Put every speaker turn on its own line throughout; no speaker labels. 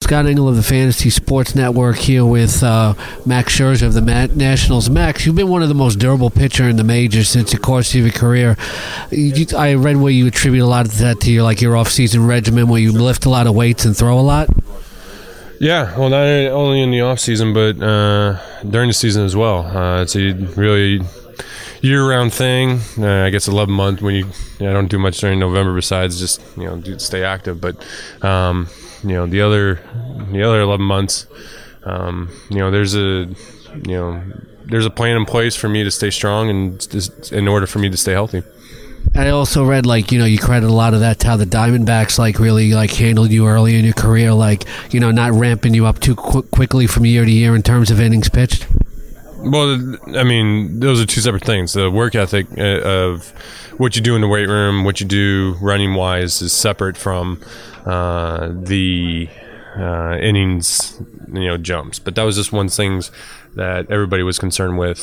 Scott Engel of the Fantasy Sports Network here with Max Scherzer of the Nationals. Max, you've been one of the most durable pitcher in the majors since the course of your career. I read where you attribute a lot of that to your off-season regimen, where you lift a lot of weights and throw a lot.
Yeah, well, not only in the off-season, but during the season as well. It's a really year-round thing. I guess 11 month when I don't do much during November besides just stay active. But the other 11 months, there's a plan in place for me to stay strong and in order for me to stay healthy.
I also read you credit a lot of that to how the Diamondbacks really handled you early in your career, not ramping you up too quickly from year to year in terms of innings pitched.
Well, I mean, those are two separate things. The work ethic of what you do in the weight room, what you do running-wise, is separate from the innings, jumps. But that was just one thing that everybody was concerned with.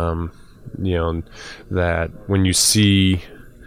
That when you see,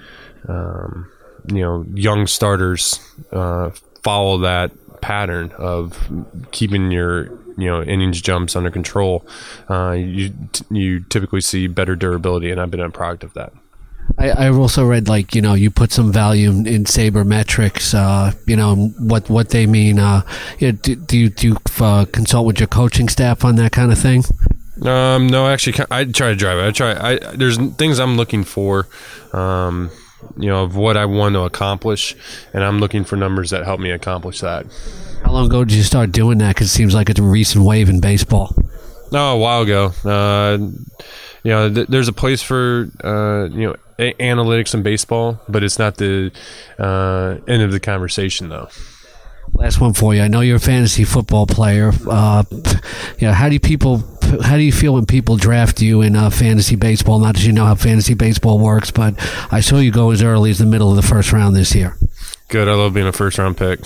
young starters follow that pattern of keeping your innings jumps under control, you typically see better durability, and I've been a product of that.
I also read you put some value in sabermetrics, what they mean. Do you consult with your coaching staff on that kind of thing?
No, actually, I try to drive it. There's things I'm looking for, of what I want to accomplish, and I'm looking for numbers that help me accomplish that.
How long ago did you start doing that? Because it seems like it's a recent wave in baseball.
No, a while ago. There's a place for analytics in baseball, but it's not the end of the conversation, though.
Last one for you. I know you're a fantasy football player. How do you feel when people draft you in fantasy baseball? Not that you know how fantasy baseball works, but I saw you go as early as the middle of the first round this year.
Good. I love being a first-round pick.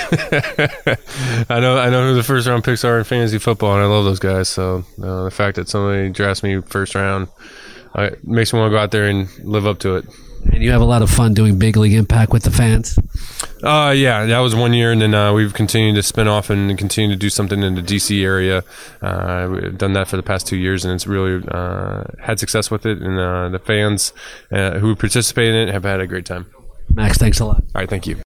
I know who the first-round picks are in fantasy football, and I love those guys. So the fact that somebody drafts me first round makes me want to go out there and live up to it.
And you have a lot of fun doing Big League Impact with the fans?
Yeah, that was 1 year, and then we've continued to spin off and continue to do something in the D.C. area. We've done that for the past 2 years, and it's really had success with it, and the fans who participate in it have had a great time.
Max, thanks a lot.
All right, thank you.